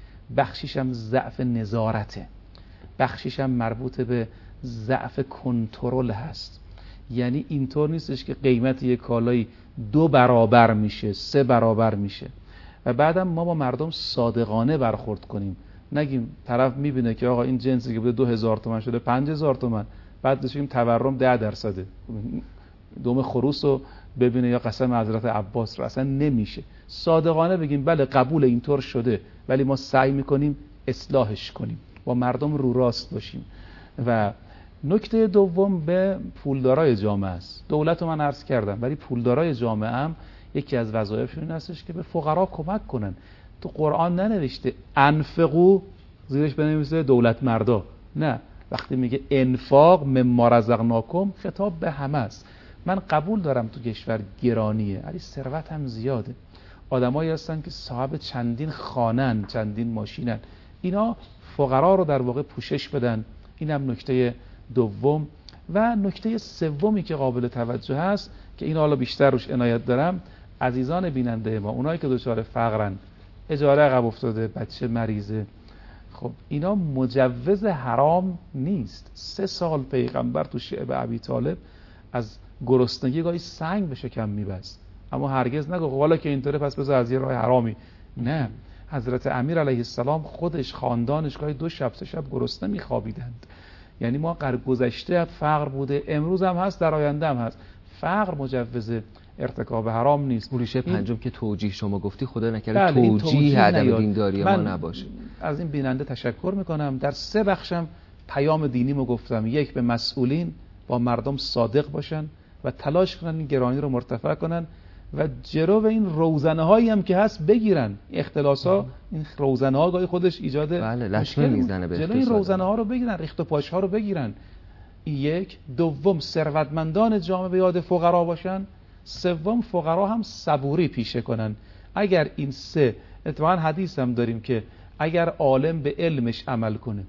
بخشیش هم ضعف نظارته، بخشیش هم مربوط به ضعف کنترل هست. یعنی اینطور نیستش که قیمت یک کالایی دو برابر میشه، سه برابر میشه و بعدم ما با مردم صادقانه برخورد کنیم. نگیم طرف میبینه که آقا این جنسی که بوده دو هزار تومن شده پنج هزار تومن، بعد بگیم تورم ده درصده، دوم خروس رو ببینه یا قسم حضرت عباس رو، اصلا نمیشه. صادقانه بگیم بله قبول اینطور شده، ولی ما سعی میکنیم اصلاحش کنیم، با مردم رو راست باشیم. و نکته دوم به پولدارای جامعه است. دولت رو من عرض کردم، ولی پولدارای جامعه هم یکی از وظایفشون این هستش که به فقرا کمک کنن. تو قرآن ننوشته انفقو زیرش بنویسه دولت مردا، نه. وقتی میگه انفاق مما رزقناکم خطاب به همه است. من قبول دارم تو کشور گرانیه، ولی ثروت هم زیاده. آدمایی هستن که صاحب چندین خانن، چندین ماشینن، اینا فقرا رو در واقع پوشش بدن. اینم نکته دوم. و نکته سومی که قابل توجه هست که این حالا بیشتر روش عنایت دارم، عزیزان بیننده ما، اونایی که دچار فقرن، اجاره عقب افتاده، بچه مریضه، خب اینا مجوز حرام نیست. سه سال پیغمبر تو شعب ابی طالب از گرسنگی گاهی سنگ به شکم میبست. اما هرگز نگو حالا که اینطوره پس بذار از یه راه حرامی. نه، حضرت امیر علیه السلام خودش خاندانش گاهی دو شب سه شب گرسنه میخوابیدند. یعنی ما قرن گذشته فقر بوده، امروز هم هست، در آینده هم هست. فقر مجوز ارتکاب حرام نیست. ریشه پنجم که توجیه شما گفتی، خدا نکرده بله، توجیه عدم دینداری ما نباشه. از این بیننده تشکر میکنم. در سه بخشم پیام دینیمو گفتم. یک، به مسئولین، با مردم صادق باشن و تلاش کنن این گرانی رو مرتفع کنن و جلو این روزنه هایی هم که هست بگیرن. اختلاس ها، این روزنه ها گاهی خودش ایجاد بله لشمه میزنه به جلو این روزنه ها رو بگیرن، ریخت و پاش ها رو بگیرن. یک. دوم، ثروتمندان جامعه به یاد فقرا باشن. سوم، فقرا هم صبوری پیشه کنن. اگر این سه، اتفاقا حدیث هم داریم که اگر عالم به علمش عمل کنه،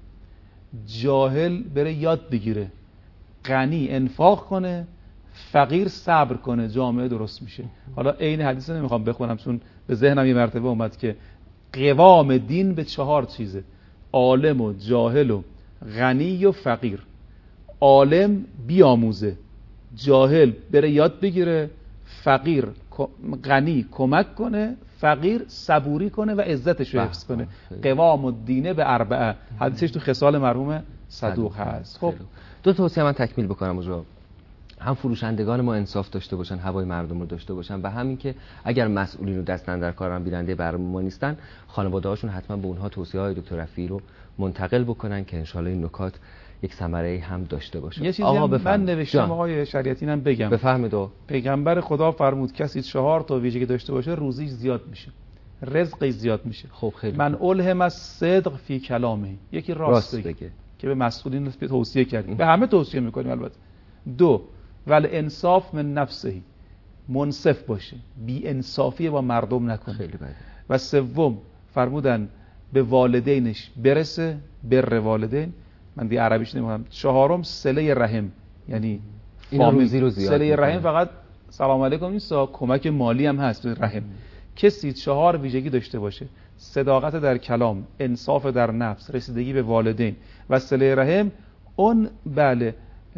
جاهل بره یاد بگیره، غنی انفاق کنه، فقیر صبر کنه، جامعه درست میشه. حالا عین حدیث نمیخوام بخونم چون به ذهنم یه مرتبه اومد که قوام دین به چهار چیزه: عالم و جاهل و غنی و فقیر. عالم بیاموزه، جاهل بره یاد بگیره، فقیر غنی کمک کنه، فقیر صبوری کنه و عزتش رو حفظ کنه. قوام الدین به اربعه، حدیثش تو خصال مرحوم صدوق هست. خب دو توصیه من تکمیل بکنم اونجا. هم فروشندگان ما انصاف داشته باشن، هوای مردم رو داشته باشن، و همین که اگر مسئولین رو دستن در کارن بیننده برنامه ما نیستن، خانواده هاشون حتما به اونها توصیه های دکتر رفیعی رو منتقل بکنن که انشالله این نکات یک ثمره هم داشته باشه. یه چیزی هم من نوشتم آقای شریعتی هم بگم. بفرمایید. پیغمبر خدا فرمود کسی چهار تا ویژگی داشته باشه روزیش زیاد میشه، رزقش زیاد میشه. خب خیلی من الهم الصدق فی کلامه، یکی راست, راست بگه. بگه که به مسئولین توصیه کردیم، به همه توصیه میکنیم البته. دو، ول انصاف من نفسه، منصف باشه، بی انصافی با مردم نکنه. خیلی بده. و سوم فرمودن به والدینش برسه، بر والدین. من دی عربیش نمی‌فهمم. چهارم صله رحم، یعنی فامیل رو زیاد. صله رحم فقط سلام علیکم نیست، کمک مالی هم هست به رحم. کسی چهار ویژگی داشته باشه: صداقت در کلام، انصاف در نفس، رسیدگی به والدین و صله رحم، اون بله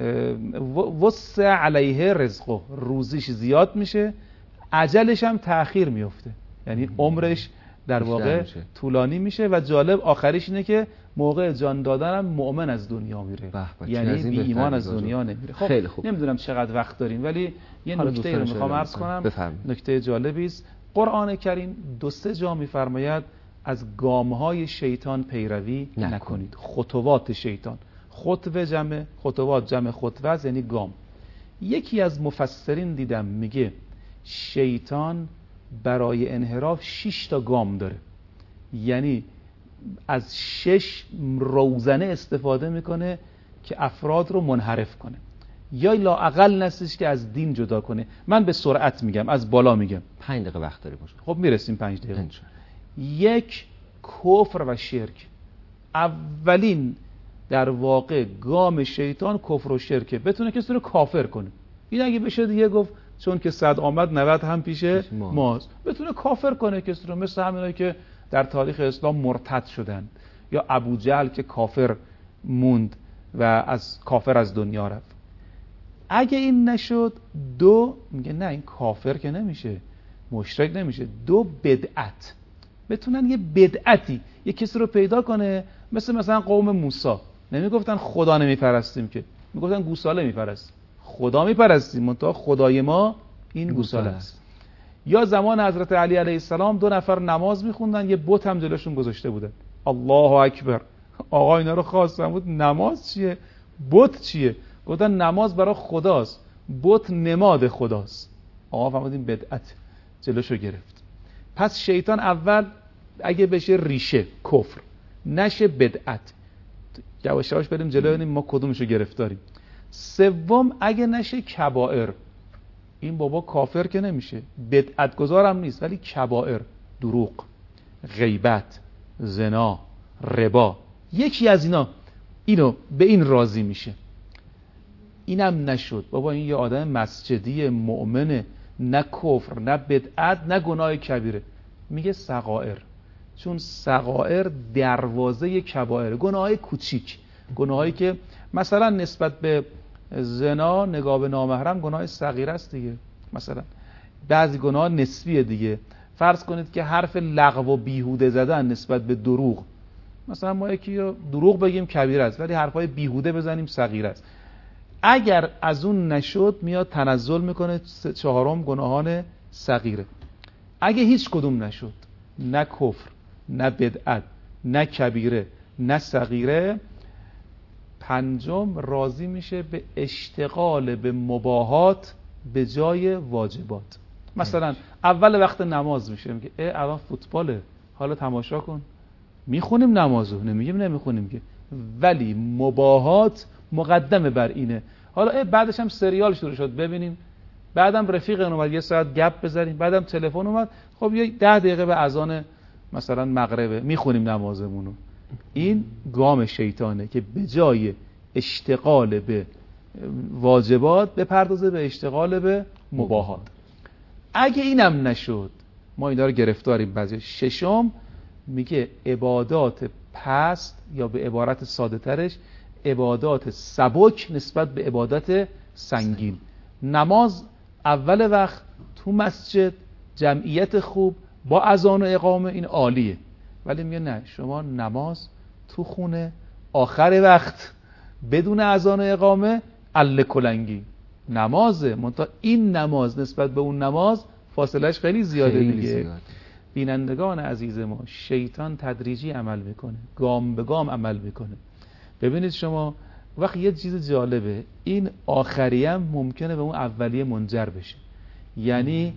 وسع علیه رزقه، روزیش زیاد میشه، اجلش هم تأخیر میفته، یعنی عمرش در واقع میشه. طولانی میشه. و جالب آخریش اینه که موقع جان دادن هم مؤمن از دنیا میره، یعنی بی ایمان از دنیا نمیره. خب خیلی خوب. نمیدونم چقدر وقت داریم ولی یه نکته رو میخوام عرض کنم. نکته جالبی است. قرآن کریم دو سه جا میفرماید از گامهای شیطان پیروی نکنید, نکنید. خطوات شیطان، خطوه جمع خطوات جمع خطوه یعنی گام. یکی از مفسرین دیدم میگه شیطان برای انحراف شش تا گام داره، یعنی از شش روزنه استفاده میکنه که افراد رو منحرف کنه، یا لااقل نستش که از دین جدا کنه. من به سرعت میگم، از بالا میگم. پنج دقیقه وقت داریم. خب میرسیم پنج دقیقه. یک، کفر و شرک. اولین در واقع گام شیطان کفر و شرکه، بتونه کسی رو کافر کنه. این اگه بشه دیگه گفت چون که صد آمد نود هم پیشه ماست، بتونه کافر کنه کسی رو، مثل همینایی که در تاریخ اسلام مرتد شدن، یا ابو جهل که کافر موند و از کافر از دنیا رفت. اگه این نشد، دو میگه نه این کافر که نمیشه، مشرک نمیشه. دو، بدعت. بتونن یه بدعتی یه کسی رو پیدا کنه، مثل مثلا قوم موسی نمیگفتن خدا نمیپرستیم که، میگفتن گوساله میپرستیم. خدا میپرستیم منتها خدای ما این گوساله است. یا زمان حضرت علی علیه السلام دو نفر نماز میخوندن، یه بت هم جلوشون گذاشته بودن. الله اکبر. آقا اینا رو خواستن بود نماز چیه؟ بت چیه؟ گفتن نماز برای خداست، بت نماد خداست. آقا فهمیدیم بدعت، جلوشو گرفت. پس شیطان اول اگه بشه ریشه کفر، نشه بدعت، یواش یواش بریم جلو ببینیم ما کدومشو گرفتاریم. سوم، اگه نشه کبائر. این بابا کافر که نمیشه، بدعت گذارم نیست، ولی کبائر، دروغ، غیبت، زنا، ربا، یکی از اینا اینو به این راضی میشه. اینم نشد، بابا این یه آدم مسجدی مؤمنه، نه کفر نه بدعت نه گناه کبیره، میگه صغائر. چون صغائر دروازه کبائر، گناههای کوچیک، گناهایی که مثلا نسبت به زنا، نگاه به نامحرم، گناه صغیر است دیگه. مثلا بعضی گناه نسبیه دیگه. فرض کنید که حرف لغو و بیهوده زدن نسبت به دروغ، مثلا ما یکی دروغ بگیم کبیره است ولی حرفای بیهوده بزنیم صغیره است. اگر از اون نشد میاد تنزل میکنه چهارم گناهان صغیره. اگه هیچ کدوم نشد، نه کفر نه بدعت نه کبیره نه صغیره، پنجم راضی میشه به اشتغال به مباهات به جای واجبات. مثلا اول وقت نماز میشه میگه اه الان فوتباله حالا تماشا کن، میخونیم نمازو، نمیگیم نمیخونیم که، ولی مباهات مقدمه بر اینه. حالا اه بعدش هم سریال شروع شد ببینیم، بعدم رفیق اومد یه ساعت گپ بزنیم، بعدم تلفن اومد، خب یه ده دقیقه به اذان مثلا مغربه میخونیم نمازمونو. این گام شیطانه که به جای اشتغال به واجبات بپردازه به اشتغال به مباهات. اگه اینم نشد ما اینا رو گرفتاریم. بعضی ششم میگه عبادات پست یا به عبارت ساده ترش عبادات سبک نسبت به عبادت سنگین. نماز اول وقت تو مسجد جمعیت خوب با اذان و اقامه این عالیه، ولی میگه نه شما نماز تو خونه آخر وقت بدون اذان و اقامه اله کلنگی نمازه، منتها این نماز نسبت به اون نماز فاصلهش خیلی زیاده خیلی دیگه. زیاد. بینندگان عزیز ما، شیطان تدریجی عمل میکنه، گام به گام عمل میکنه. ببینید شما وقت یه چیز جالبه، این آخری هم ممکنه به اون اولیه منجر بشه. یعنی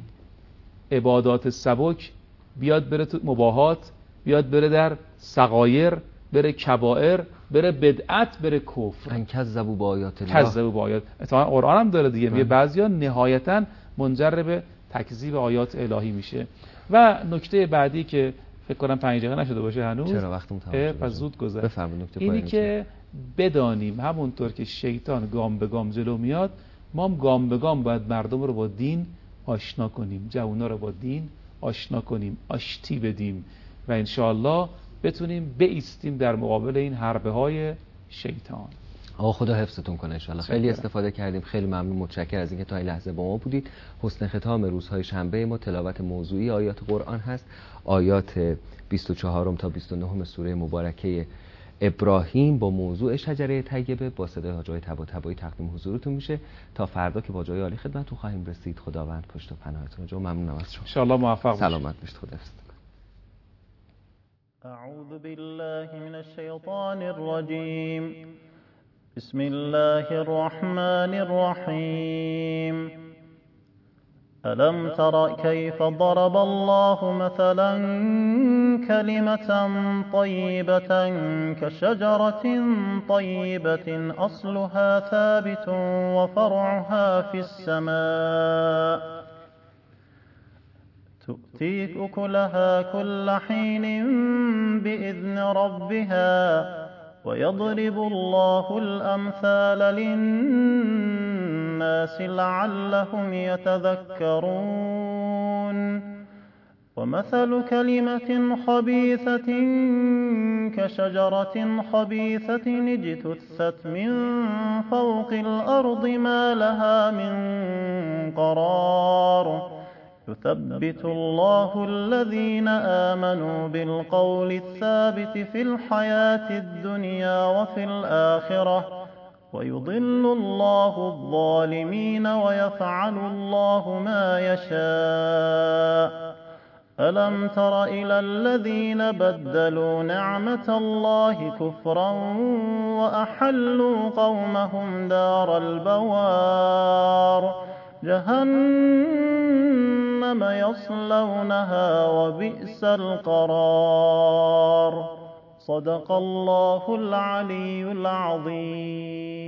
عبادات سبک بیاد بره تو مباهات، بیاد بره در صغایر، بره کبائر، بره بدعت، بره کفر. ان کذبوا بآیات الله، کذبوا بآیات. اتفاقا قرآن هم داره دیگه، میگه بعضیا نهایتا منجر به تکذیب آیات الهی میشه. و نکته بعدی که فکر کنم پنج دقیقه نشده باشه هنوز، چرا وقتمون تمام شد؟ پس زود گذشت. بفرمایید نکته اینی پایانی که بدانیم همونطور که شیطان گام به گام جلو میاد، ما هم گام به گام باید مردم رو با دین آشنا کنیم، جوونا رو با دین آشنا کنیم، آشتی بدیم و انشاءالله بتونیم بایستیم در مقابل این حربه های شیطان. آقا خدا حفظتون کنه انشالله. خیلی استفاده کردیم، خیلی ممنون، متشکرم از اینکه تا این لحظه با ما بودید. حسن ختام روزهای شنبه ما تلاوت موضوعی آیات قرآن هست، آیات بیست و چهار تا بیست و نه سوره مبارکه ابراهیم با موضوع شجره طیبه با صدای حاج آقای طباطبایی تقدیم حضورتون میشه. تا فردا که با جای عالی خدمتتون خواهیم رسید، خداوند پشت و پناهتون رو. ممنونم از شما. ان شاء الله موفق سلامت باشید. خدا حفظتون. اعوذ بالله من الشیطان الرجیم. بسم الله الرحمن الرحیم. ألم تر كيف ضرب الله مثلا كلمة طيبة كشجرة طيبة أصلها ثابت وفرعها في السماء تؤتي أكلها كل حين بإذن ربها ويضرب الله الأمثال للناس لعلهم يتذكرون. ومثل كلمة خبيثة كشجرة خبيثة اجتثت من فوق الأرض ما لها من قرار. يثبت الله الذين آمنوا بالقول الثابت في الحياة الدنيا وفي الآخرة ويضل الله الظالمين ويفعل الله ما يشاء. ألم تر إلى الذين بدلوا نعمة الله كفرا وأحلوا قومهم دار البوار جهنم يصلونها وبئس القرار. صدق الله العلي العظيم.